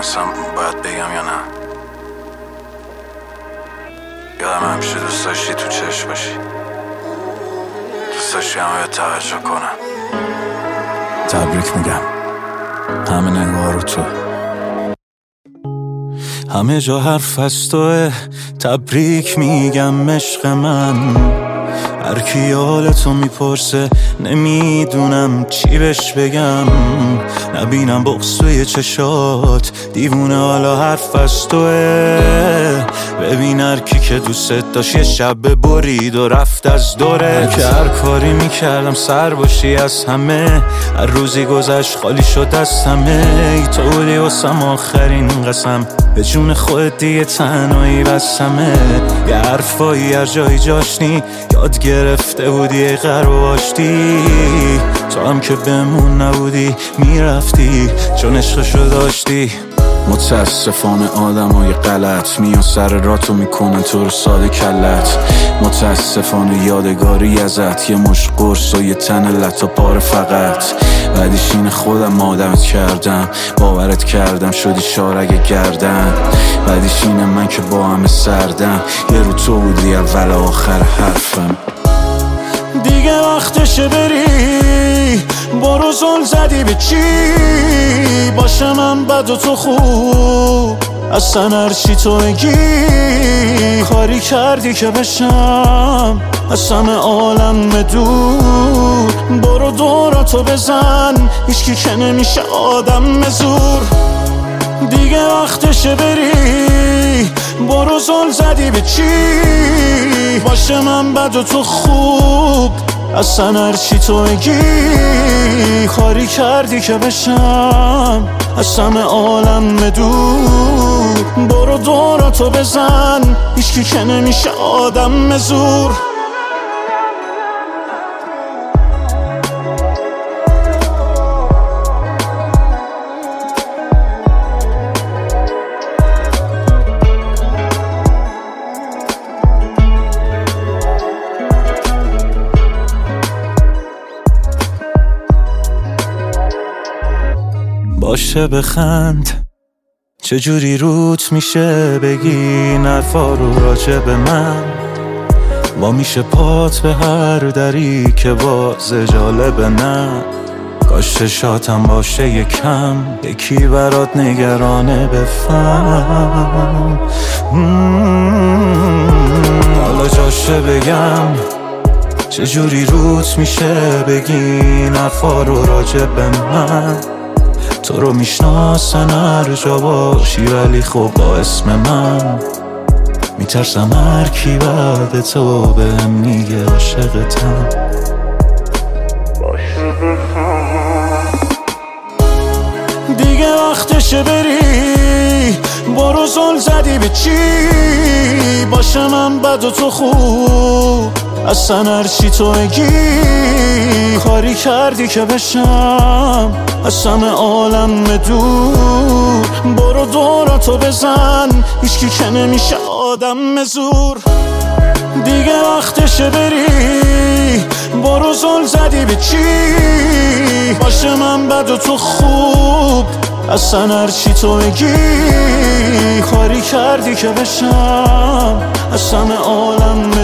اصلا باید بگم یا نه؟ یادم همیشه دوست داشتی تو چشم باشی، دوست داشتی همه توجه کنم. تبریک میگم، همه نگاه رو تو، همه جا حرف از توه. تبریک میگم عشق من، هر کی حالتو میپرسه نمیدونم چی بهش بگم. نبینم بغض توی چشات، دیوونه حالا حرف از توه. ببین هر کی که دوست داشت یه شب برید و رفت از دوره. که هر کاری میکردم سر باشی از همه، هر روزی گذشت خالی شد از همه. ای تو بودی واسم آخرین قسم، به جون خودت دیگه تنهایی بسمه. یه حرفایی هر جایی جاشنی یاد گرفته بودی ای غرب آشتی. تو هم که بمون نبودی میرفتی چون عشقشو داشتی. متاسفانه آدمای غلط میان سر راتو میکنن تو رو ساده کلت. متاسفانه یادگاری ازت یه مش قرص و یه تن لطا پاره فقط. بعدش اینه خودم آدمت کردم، باورت کردم شدی شارگ گردن. بعدش اینه من که با همه سردم، یه رو تو بودی اول آخر حرفم. دیگه وقتشه بری، برو زل زدی به چی؟ باشه من بد و تو خوب، اصلا هرچی تو بگی. کاری کردی که بشم از همه عالم دور. برو دوراتو بزن، هیچکی که نمیشه آدم زور. دیگه وقتشه بری، برو زل زدی به چی؟ باشه من بد و تو خوب، اصلا هرچی تو بگی. کاری کردی که بشم از همه عالم دور. برو دوراتو بزن، هیچکی که نمیشه آدم زور. باشه بخند، چجوری روت میشه بگی نرفا رو راجع به من. با میشه پات به هر دری که باز جالبه نه. کاش چشاتم باشه یکم، یکی برات نگرانه بفهم. حالا جاشه بگم، چجوری روت میشه بگی نرفا رو راجع به من. تو رو میشناسن هر جا باشی، ولی خب با اسم من میترسم هر کی بعد تو بهم میگه عاشقتم. دیگه وقتشه بری، برو زل زدی به چی؟ باشه من بد و تو خوب، اصلا هرچی تو بگی. کاری کردی که بشم از همه عالم دور. برو دوراتو بزن، هیچکی که نمیشه آدم زور. دیگه وقتشه بری، برو زل زدی به چی؟ باشه من بد و تو خوب، اصلا هرچی تو بگی. کاری کردی که بشم از همه عالم